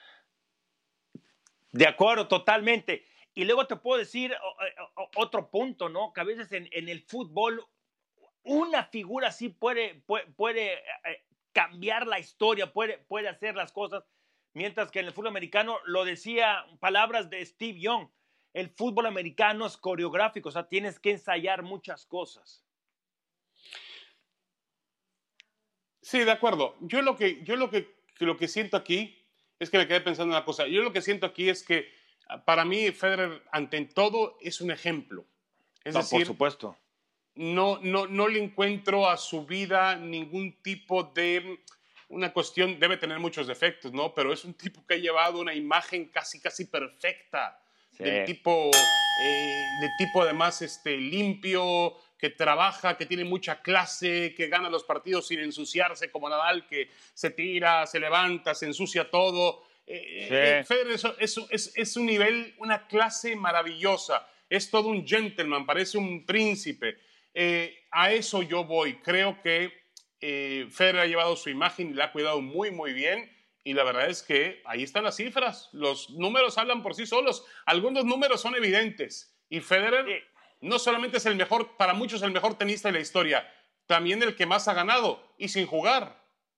A: De acuerdo, totalmente. Y luego te puedo decir otro punto, ¿no? Que a veces en, en el fútbol una figura así puede, puede, puede eh, cambiar la historia, puede, puede hacer las cosas, mientras que en el fútbol americano, lo decía, palabras de Steve Young, el fútbol americano es coreográfico, o sea, tienes que ensayar muchas cosas.
B: Sí, de acuerdo. Yo lo que, yo lo que, lo que siento aquí es que me quedé pensando en una cosa. Yo lo que siento aquí es que para mí Federer, ante todo, es un ejemplo. Es
A: No,
B: decir,
A: por supuesto.
B: No, no, no le encuentro a su vida ningún tipo de una cuestión, debe tener muchos defectos, ¿no? Pero es un tipo que ha llevado una imagen casi, casi perfecta. Sí. Del tipo, eh, de tipo además este, limpio, que trabaja, que tiene mucha clase, que gana los partidos sin ensuciarse como Nadal, que se tira, se levanta, se ensucia todo. Eh, sí. eh, Federer es, es, es, es un nivel, una clase maravillosa. Es todo un gentleman, parece un príncipe. Eh, a eso yo voy. Creo que eh, Federer ha llevado su imagen y la ha cuidado muy, muy bien. Y la verdad es que ahí están las cifras. Los números hablan por sí solos. Algunos números son evidentes. Y Federer sí. no solamente es el mejor, para muchos el mejor tenista de la historia, también el que más ha ganado y sin jugar.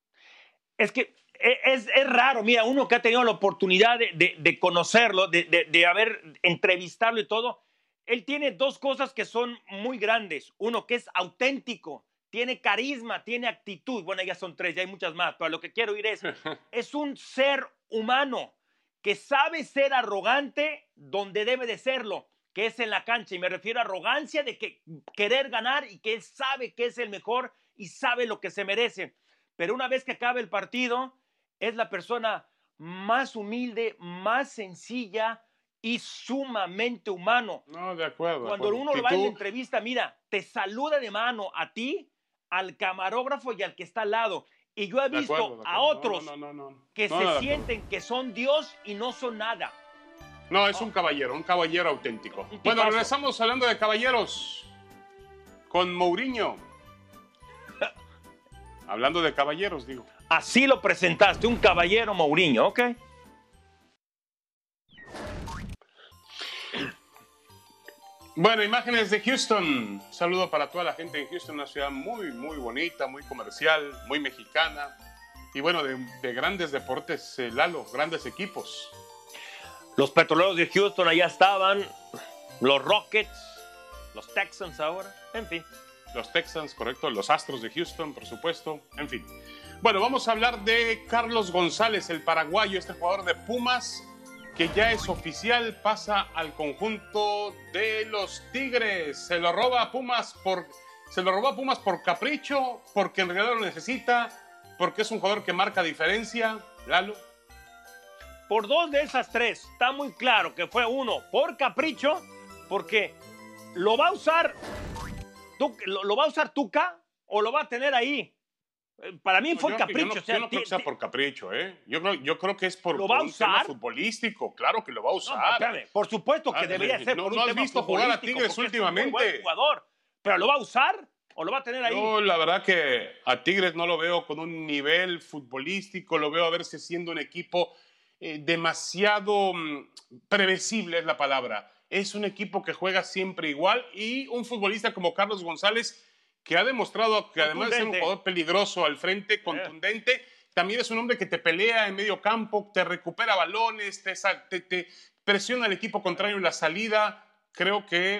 A: Es que es, es raro. Mira, uno que ha tenido la oportunidad de, de, de conocerlo, de, de, de haber entrevistarlo y todo, él tiene dos cosas que son muy grandes. Uno, que es auténtico. Tiene carisma, tiene actitud. Bueno, ya son tres, ya hay muchas más, pero lo que quiero ir es, es un ser humano que sabe ser arrogante donde debe de serlo, que es en la cancha. Y me refiero a arrogancia de que querer ganar y que él sabe que es el mejor y sabe lo que se merece. Pero una vez que acabe el partido, es la persona más humilde, más sencilla y sumamente humano.
B: No, de acuerdo.
A: Cuando
B: de acuerdo.
A: uno lo va en la entrevista, mira, te saluda de mano a ti, al camarógrafo y al que está al lado. Y yo he visto acuerdo, a otros no, no, no, no. que no, se no, sienten que son Dios y no son nada.
B: No, es oh. un caballero, un caballero auténtico. Bueno, regresamos hablando de caballeros con Mourinho. Hablando de caballeros, digo.
A: Así lo presentaste, un caballero Mourinho, ¿ok?
B: Bueno, imágenes de Houston. Un saludo para toda la gente en Houston, una ciudad muy, muy bonita, muy comercial, muy mexicana. Y bueno, de, de grandes deportes, eh, Lalo, grandes equipos.
A: Los Petroleros de Houston allá estaban, los Rockets, los Texans ahora, en fin.
B: Los Texans, correcto, los Astros de Houston, por supuesto, en fin. Bueno, vamos a hablar de Carlos González, el paraguayo, este jugador de Pumas, que ya es oficial, pasa al conjunto de los Tigres. Se lo roba a Pumas por, se lo robó a Pumas por capricho, porque en realidad lo necesita, porque es un jugador que marca diferencia. Lalo.
A: Por dos de esas tres, está muy claro que fue uno por capricho, porque lo va a usar, lo, lo va a usar Tuca o lo va a tener ahí. Para mí fue
B: yo,
A: capricho.
B: Yo no,
A: o sea,
B: yo no creo que sea por capricho, ¿eh? Yo creo, yo creo que es por,
A: ¿lo va
B: por
A: a
B: un
A: usar?
B: tema futbolístico. Claro que lo va a usar.
A: No, espérame, por supuesto que ah, debería ser
B: no,
A: por
B: no
A: un
B: has
A: tema
B: visto jugar a Tigres últimamente.
A: Es un muy buen jugador, pero ¿lo va a usar o lo va a tener ahí?
B: Yo la verdad que a Tigres no lo veo con un nivel futbolístico, lo veo a verse siendo un equipo eh, demasiado mm, previsible, es la palabra. Es un equipo que juega siempre igual y un futbolista como Carlos González, que ha demostrado que además de ser un jugador peligroso al frente, contundente, también es un hombre que te pelea en medio campo, te recupera balones, te, te, te presiona al equipo contrario en la salida. Creo que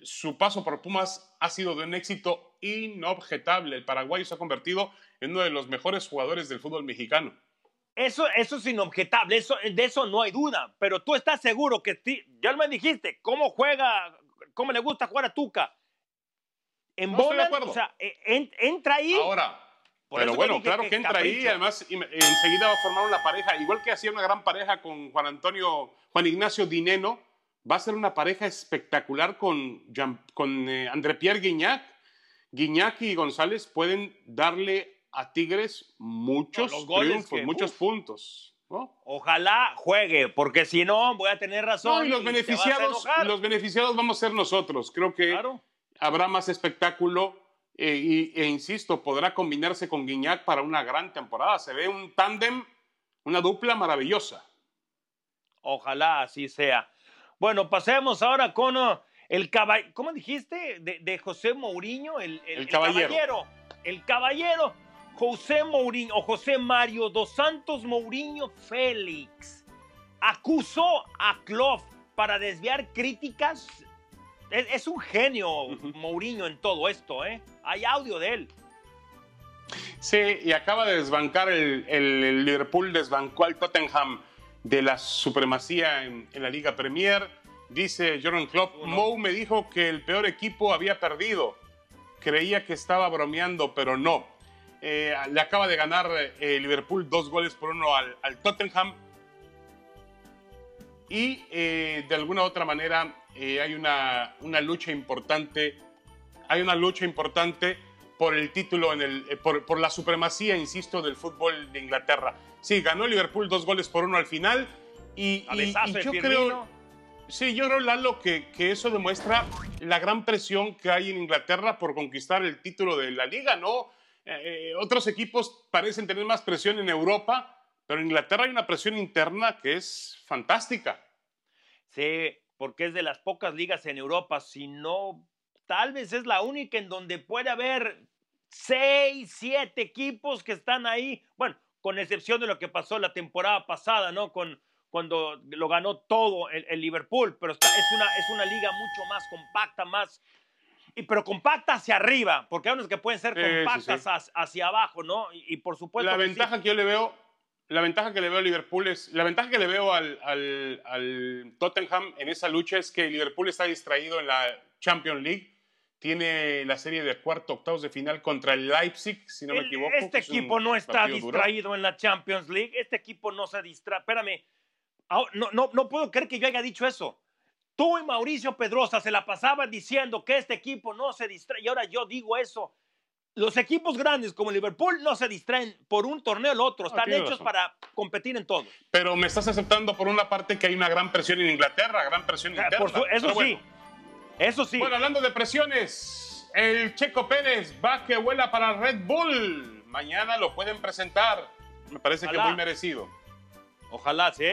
B: su paso por Pumas ha sido de un éxito inobjetable. El paraguayo se ha convertido en uno de los mejores jugadores del fútbol mexicano.
A: Eso, eso es inobjetable, eso, de eso no hay duda, pero tú estás seguro que, ya me dijiste, cómo juega, cómo le gusta jugar a Tuca. En
B: no estoy de
A: Bolan,
B: acuerdo.
A: O sea, en, entra ahí.
B: Ahora, pero bueno, claro que, que entra capricho. ahí, además enseguida va a formar una pareja, igual que hacía una gran pareja con Juan Antonio, Juan Ignacio Dineno, va a ser una pareja espectacular con, con eh, André Pierre Guignac. Guignac y González pueden darle a Tigres muchos no, triunfos, que, muchos uf, puntos. ¿No?
A: Ojalá juegue, porque si no voy a tener razón.
B: No, y los y beneficiados, los beneficiados vamos a ser nosotros. Creo que claro. habrá más espectáculo eh, y, e insisto, podrá combinarse con Guignac para una gran temporada. Se ve un tándem, una dupla maravillosa.
A: Ojalá así sea. Bueno, pasemos ahora con uh, el caballero, ¿cómo dijiste? De, de José Mourinho, el, el,
B: el, caballero.
A: el caballero. El caballero. José Mourinho, o José Mario dos Santos Mourinho Félix, acusó a Klopp para desviar críticas. Es, es un genio uh-huh. Mourinho en todo esto, ¿eh? Hay audio de él.
B: Sí, y acaba de desbancar, el, el, el Liverpool desbancó al Tottenham de la supremacía en, en la Liga Premier. Dice Jürgen Klopp, Uno. Mou me dijo que el peor equipo había perdido. Creía que estaba bromeando, pero no. Eh, le acaba de ganar eh, Liverpool dos goles por uno al, al Tottenham y eh, de alguna otra manera eh, hay una, una lucha importante hay una lucha importante por el título, en el, eh, por, por la supremacía, insisto, del fútbol de Inglaterra. Sí, ganó Liverpool dos goles por uno al final y, y, y yo creo sí, yo creo, Lalo, que, que eso demuestra la gran presión que hay en Inglaterra por conquistar el título de la Liga, ¿no? Eh, otros equipos parecen tener más presión en Europa, pero en Inglaterra hay una presión interna que es fantástica.
A: Sí, porque es de las pocas ligas en Europa, si no, tal vez es la única en donde puede haber seis, siete equipos que están ahí, bueno, con excepción de lo que pasó la temporada pasada, ¿no? Con, cuando lo ganó todo el, el Liverpool, pero está, es, una, es una liga mucho más compacta, más... Y, pero compacta hacia arriba, porque hay unos que pueden ser compactas sí, sí, sí. hacia abajo, ¿no? Y, y por supuesto
B: la
A: que
B: ventaja
A: sí.
B: que yo le veo, la ventaja que le veo a Liverpool es, la ventaja que le veo al, al, al Tottenham en esa lucha es que Liverpool está distraído en la Champions League, tiene la serie de cuarto, octavos de final contra el Leipzig, si no
A: el,
B: me equivoco.
A: Este equipo no está distraído duro. en la Champions League, este equipo no se distrae, espérame, no, no, no puedo creer que yo haya dicho eso. Tú y Mauricio Pedrosa se la pasaban diciendo que este equipo no se distrae y ahora yo digo eso. Los equipos grandes como Liverpool no se distraen por un torneo o el otro, están no, hechos razón. para competir en todo.
B: Pero me estás aceptando por una parte que hay una gran presión en Inglaterra, gran presión interna.
A: Por su, eso Pero sí, bueno. eso sí.
B: Bueno, hablando de presiones, el Checo Pérez va que vuela para Red Bull. Mañana lo pueden presentar, me parece Ojalá. que muy merecido.
A: Ojalá, sí.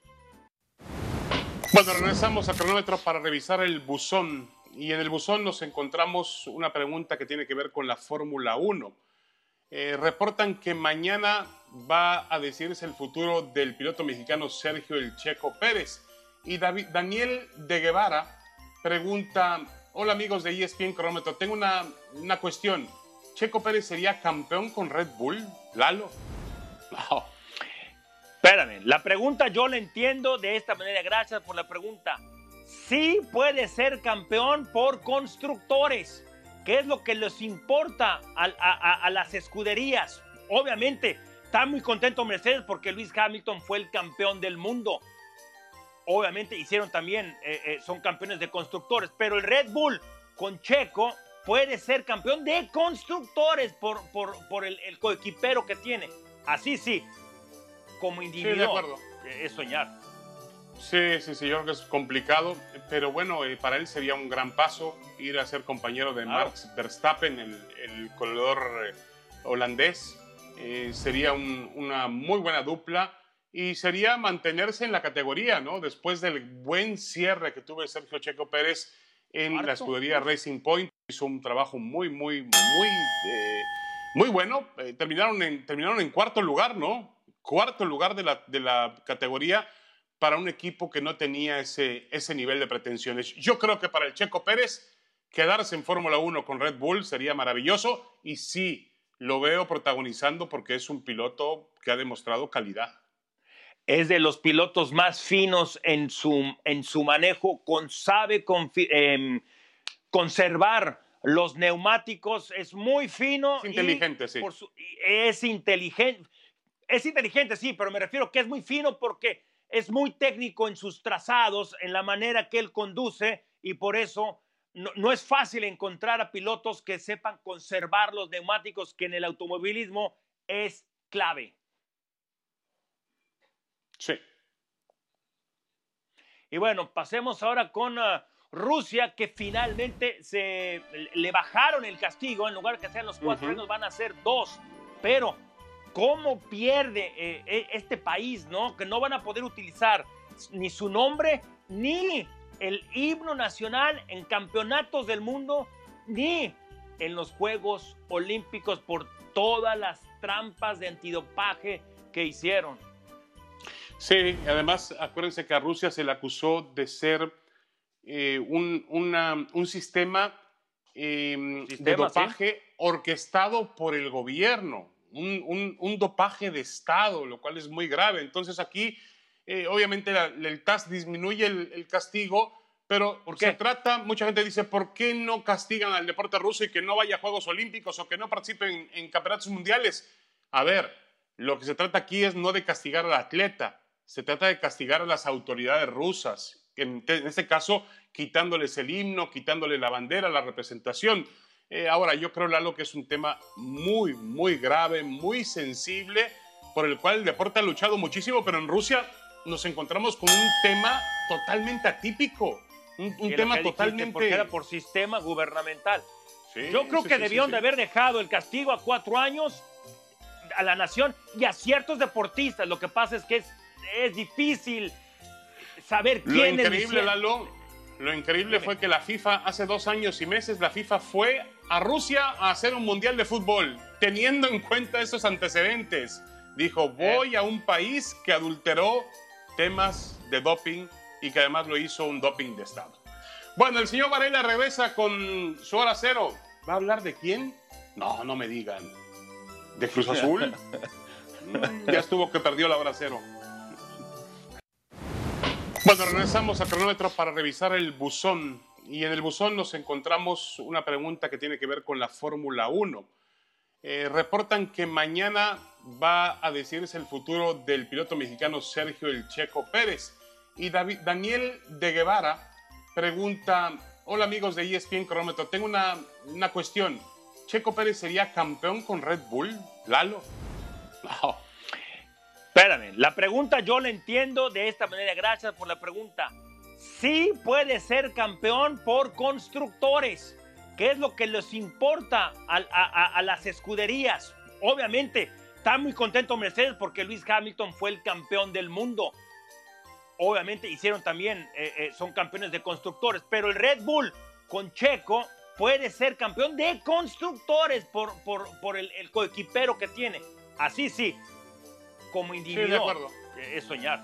B: Bueno, regresamos a cronómetro para revisar el buzón y en el buzón nos encontramos una pregunta que tiene que ver con la Fórmula uno. Eh, reportan que mañana va a decidirse el futuro del piloto mexicano Sergio El Checo Pérez y David, Daniel de Guevara pregunta, hola amigos de E S P N Cronómetro, tengo una, una cuestión, ¿Checo Pérez sería campeón con Red Bull? ¿Lalo?
A: No. Espérame, la pregunta yo la entiendo de esta manera, gracias por la pregunta. Sí puede ser campeón por constructores, que es lo que les importa a, a, a las escuderías. Obviamente, está muy contento Mercedes porque Lewis Hamilton fue el campeón del mundo. Obviamente hicieron también, eh, eh, son campeones de constructores, pero el Red Bull con Checo puede ser campeón de constructores por, por, por el, el coequipero que tiene. Así sí. Como individuo,
B: sí, de acuerdo.
A: Es soñar.
B: Sí, sí, sí, yo creo que es complicado, pero bueno, eh, para él sería un gran paso ir a ser compañero de claro. Max Verstappen, el, el corredor eh, holandés. Eh, sería un, una muy buena dupla y sería mantenerse en la categoría, ¿no? Después del buen cierre que tuvo Sergio Checo Pérez en Marto. la escudería Racing Point, hizo un trabajo muy, muy, muy, eh, muy bueno. Eh, terminaron, en, terminaron en cuarto lugar, ¿no? Cuarto lugar de la, de la categoría para un equipo que no tenía ese, ese nivel de pretensiones. Yo creo que para el Checo Pérez quedarse en Fórmula uno con Red Bull sería maravilloso y sí, lo veo protagonizando porque es un piloto que ha demostrado calidad.
A: Es de los pilotos más finos en su, en su manejo, con, sabe confi, eh, conservar los neumáticos, es muy fino.
B: Es inteligente,
A: y
B: sí.
A: Por su, es inteligente, es inteligente, sí, pero me refiero que es muy fino porque es muy técnico en sus trazados, en la manera que él conduce, y por eso no, no es fácil encontrar a pilotos que sepan conservar los neumáticos, que en el automovilismo es clave.
B: Sí.
A: Y bueno, pasemos ahora con uh, Rusia, que finalmente se le bajaron el castigo. En lugar de que sean los cuatro años, uh-huh. van a ser dos. Pero, ¿cómo pierde eh, este país, no? Que no van a poder utilizar ni su nombre, ni el himno nacional en campeonatos del mundo, ni en los Juegos Olímpicos por todas las trampas de antidopaje que hicieron.
B: Sí, además, acuérdense que a Rusia se le acusó de ser eh, un, una, un sistema, eh, sistema de dopaje ¿sí? orquestado por el gobierno, un, un, un dopaje de Estado, lo cual es muy grave. Entonces aquí, eh, obviamente, la, el T A S disminuye el, el castigo, pero se trata, mucha gente dice, ¿por qué no castigan al deporte ruso y que no vaya a Juegos Olímpicos o que no participen en, en campeonatos mundiales? A ver, lo que se trata aquí es no de castigar al atleta, se trata de castigar a las autoridades rusas, en, en este caso quitándoles el himno, quitándole la bandera, la representación. Eh, ahora, yo creo, Lalo, que es un tema muy, muy grave, muy sensible, por el cual el deporte ha luchado muchísimo, pero en Rusia nos encontramos con un tema totalmente atípico, un, un tema totalmente...
A: Porque era por sistema gubernamental.
B: Sí,
A: yo creo
B: sí,
A: que
B: sí,
A: debieron
B: sí,
A: de
B: sí.
A: haber dejado el castigo a cuatro años a la nación y a ciertos deportistas. Lo que pasa es que es es difícil saber quién
B: es. Lo
A: es
B: increíble, Lalo, lo increíble fue que la FIFA hace dos años y meses, la FIFA fue a Rusia a hacer un mundial de fútbol, teniendo en cuenta esos antecedentes. Dijo, voy eh. a un país que adulteró temas de doping y que además lo hizo un doping de Estado. Bueno, el señor Varela regresa con su hora cero. ¿Va a hablar de quién? No, no me digan. ¿De Cruz Azul? mm, ya estuvo que perdió la hora cero. Bueno, regresamos a cronómetro para revisar el buzón y en el buzón nos encontramos una pregunta que tiene que ver con la Fórmula uno. Eh, reportan que mañana va a decidirse el futuro del piloto mexicano Sergio El Checo Pérez y David, Daniel de Guevara pregunta, hola amigos de E S P N Cronómetro, tengo una, una cuestión, ¿Checo Pérez sería campeón con Red Bull? ¿Lalo?
A: No. Espérame, la pregunta yo la entiendo de esta manera. Gracias por la pregunta. Sí puede ser campeón por constructores, que es lo que les importa a, a, a las escuderías. Obviamente, está muy contento Mercedes porque Lewis Hamilton fue el campeón del mundo. Obviamente hicieron también, eh, eh, son campeones de constructores, pero el Red Bull con Checo puede ser campeón de constructores por, por, por el, el coequipero que tiene. Así sí. Como individuo,
B: sí, de acuerdo.
A: Es soñar.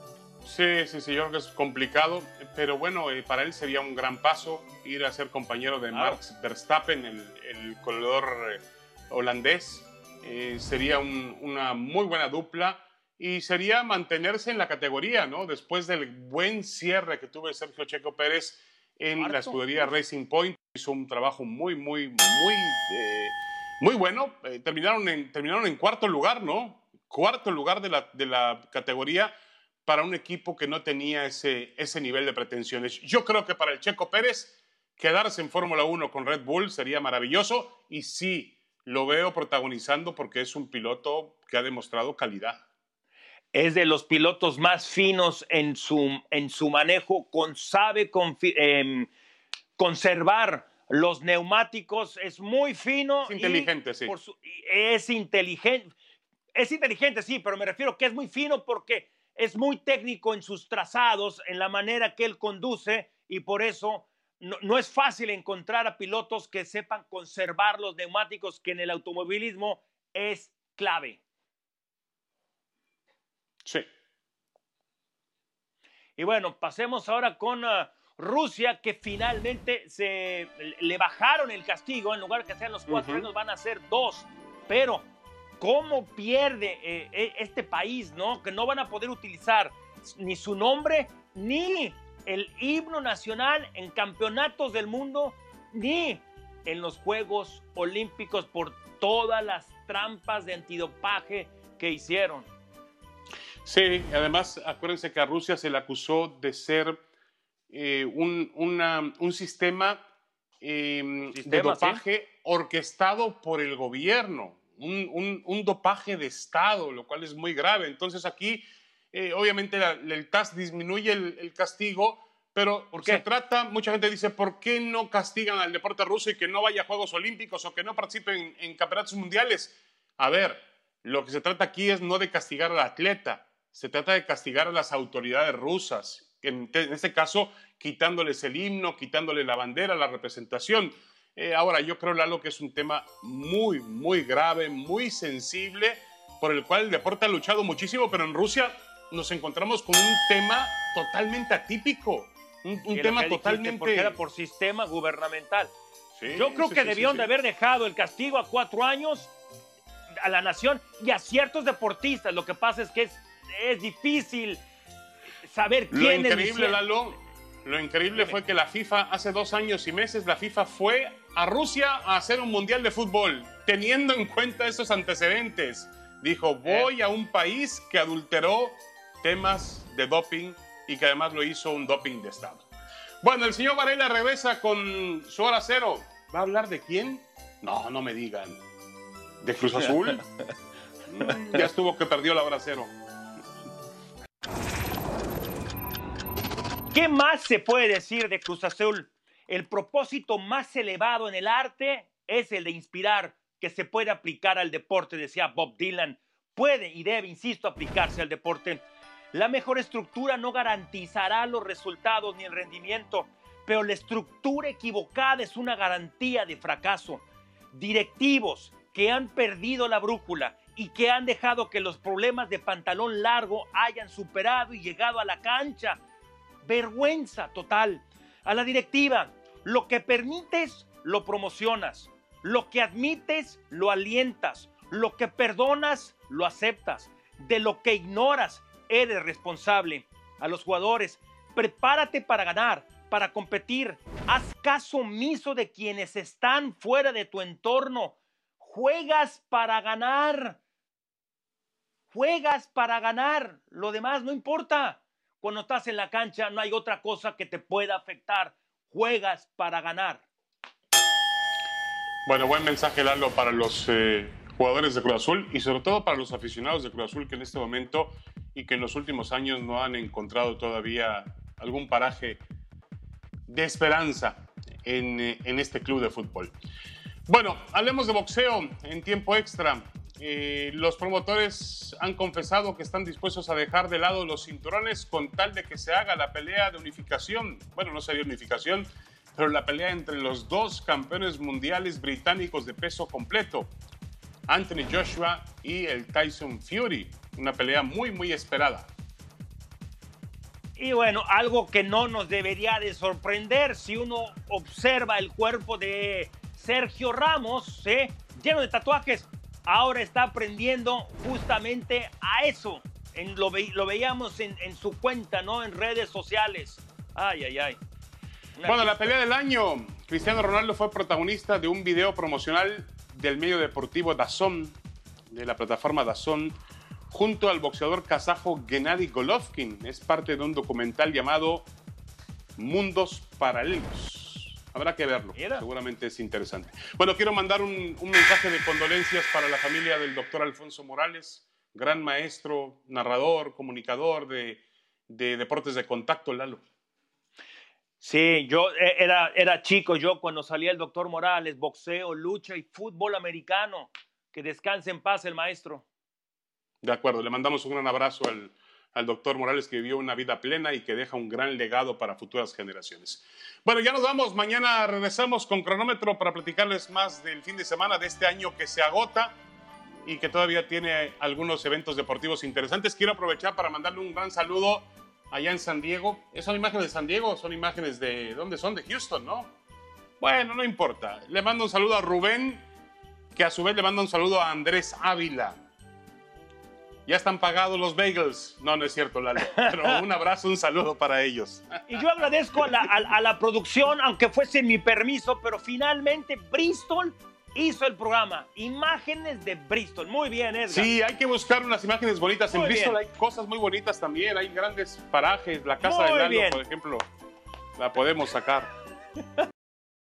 B: Sí, sí, sí, yo creo que es complicado, pero bueno, eh, para él sería un gran paso ir a ser compañero de claro. Max Verstappen, el, el corredor eh, holandés. Eh, sería un, una muy buena dupla y sería mantenerse en la categoría, ¿no? Después del buen cierre que tuvo Sergio Checo Pérez en Marto. la escudería Racing Point, hizo un trabajo muy, muy, muy, eh, muy bueno. Eh, terminaron, en, terminaron en cuarto lugar, ¿no? Cuarto lugar de la, de la categoría para un equipo que no tenía ese, ese nivel de pretensiones. Yo creo que para el Checo Pérez quedarse en Fórmula uno con Red Bull sería maravilloso y sí, lo veo protagonizando porque es un piloto que ha demostrado calidad.
A: Es de los pilotos más finos en su, en su manejo, con, sabe confi, eh, conservar los neumáticos, es muy fino.
B: Es inteligente,
A: y
B: sí.
A: Por su, es inteligente. Es inteligente, sí, pero me refiero que es muy fino porque es muy técnico en sus trazados, en la manera que él conduce y por eso no, no es fácil encontrar a pilotos que sepan conservar los neumáticos, que en el automovilismo es clave.
B: Sí.
A: Y bueno, pasemos ahora con uh, Rusia, que finalmente se le bajaron el castigo, en lugar de que sean los cuatro
B: Uh-huh.
A: años, van a ser dos. Pero, ¿cómo pierde eh, este país, no? Que no van a poder utilizar ni su nombre, ni el himno nacional en campeonatos del mundo, ni en los Juegos Olímpicos por todas las trampas de antidopaje que hicieron.
B: Sí, además, acuérdense que a Rusia se le acusó de ser eh, un, una, un sistema, eh,
A: Sistema,
B: de dopaje
A: ¿sí?
B: orquestado por el gobierno, un, un, un dopaje de Estado, lo cual es muy grave. Entonces aquí, eh, obviamente, la, el T A S disminuye el, el castigo, pero
A: ¿Por qué?
B: se trata, mucha gente dice, ¿por qué no castigan al deporte ruso y que no vaya a Juegos Olímpicos o que no participe en, en campeonatos mundiales? A ver, lo que se trata aquí es no de castigar al atleta, se trata de castigar a las autoridades rusas, en, en este caso quitándoles el himno, quitándole la bandera, la representación. Eh, ahora, yo creo, Lalo, que es un tema muy, muy grave, muy sensible, por el cual el deporte ha luchado muchísimo, pero en Rusia nos encontramos con un tema totalmente atípico, un, un tema
A: dijiste,
B: totalmente...
A: porque era por sistema gubernamental.
B: Sí,
A: Yo creo
B: sí,
A: que
B: sí,
A: debieron
B: sí,
A: de
B: sí.
A: haber dejado el castigo a cuatro años a la nación y a ciertos deportistas. Lo que pasa es que es, es difícil saber
B: Lo
A: quién es.
B: increíble, Lalo, lo increíble fue que la FIFA hace dos años y meses, la FIFA fue a Rusia a hacer un mundial de fútbol, teniendo en cuenta esos antecedentes. Dijo, voy a un país que adulteró temas de doping y que además lo hizo un doping de Estado. Bueno, el señor Varela regresa con su hora cero. ¿Va a hablar de quién? No, no me digan. ¿De Cruz Azul? Mm, ya estuvo que perdió la hora cero.
A: ¿Qué más se puede decir de Cruz Azul? El propósito más elevado en el arte es el de inspirar, que se puede aplicar al deporte, decía Bob Dylan. Puede y debe, insisto, aplicarse al deporte. La mejor estructura no garantizará los resultados ni el rendimiento, pero la estructura equivocada es una garantía de fracaso. Directivos que han perdido la brújula y que han dejado que los problemas de pantalón largo hayan superado y llegado a la cancha. Vergüenza total. A la directiva, lo que permites, lo promocionas. Lo que admites, lo alientas. Lo que perdonas, lo aceptas. De lo que ignoras, eres responsable. A los jugadores, prepárate para ganar, para competir. Haz caso omiso de quienes están fuera de tu entorno. Juegas para ganar. Juegas para ganar. Lo demás no importa. Cuando estás en la cancha no hay otra cosa que te pueda afectar. Juegas para ganar.
B: Bueno, buen mensaje, Lalo, para los eh, jugadores de Cruz Azul y sobre todo para los aficionados de Cruz Azul que en este momento y que en los últimos años no han encontrado todavía algún paraje de esperanza en, eh, en este club de fútbol. Bueno, hablemos de boxeo en tiempo extra. Eh, los promotores han confesado que están dispuestos a dejar de lado los cinturones con tal de que se haga la pelea de unificación. Bueno, no sería unificación, pero la pelea entre los dos campeones mundiales británicos de peso completo, Anthony Joshua y el Tyson Fury. Una pelea muy, muy esperada.
A: Y bueno, algo que no nos debería de sorprender si uno observa el cuerpo de Sergio Ramos, ¿eh? Lleno de tatuajes. Ahora está aprendiendo justamente a eso. En, lo, ve, lo veíamos en, en su cuenta, ¿no? En redes sociales. Ay, ay, ay. Una
B: Bueno, la
A: pista.
B: pelea del año. Cristiano Ronaldo fue protagonista de un video promocional del medio deportivo DAZN, de la plataforma DAZN, junto al boxeador kazajo Gennady Golovkin. Es parte de un documental llamado Mundos Paralelos. Habrá que verlo,
A: Mira.
B: seguramente es interesante. Bueno, quiero mandar un, un mensaje de condolencias para la familia del doctor Alfonso Morales, gran maestro, narrador, comunicador de, de deportes de contacto, Lalo.
A: Sí, yo era, era chico, yo cuando salía el doctor Morales, boxeo, lucha y fútbol americano. Que descanse en paz el maestro.
B: De acuerdo, le mandamos un gran abrazo al, al doctor Morales, que vivió una vida plena y que deja un gran legado para futuras generaciones. Bueno, ya nos vamos. Mañana regresamos con cronómetro para platicarles más del fin de semana de este año que se agota y que todavía tiene algunos eventos deportivos interesantes. Quiero aprovechar para mandarle un gran saludo allá en San Diego. ¿Son imágenes de San Diego o son imágenes de... ¿Dónde son? De Houston, ¿no? Bueno, no importa. Le mando un saludo a Rubén, que a su vez le manda un saludo a Andrés Ávila. Ya están pagados los bagels. No, no es cierto, Lalo. Pero un abrazo, un saludo para ellos.
A: Y yo agradezco a la, a, a la producción, aunque fuese sin mi permiso, pero finalmente Bristol hizo el programa. Imágenes de Bristol. Muy bien, Edgar.
B: Sí, hay que buscar unas imágenes bonitas. En
A: Muy
B: Bristol
A: bien.
B: hay cosas muy bonitas también. Hay grandes parajes. La casa
A: Muy
B: de Lalo,
A: bien.
B: por ejemplo, la podemos sacar.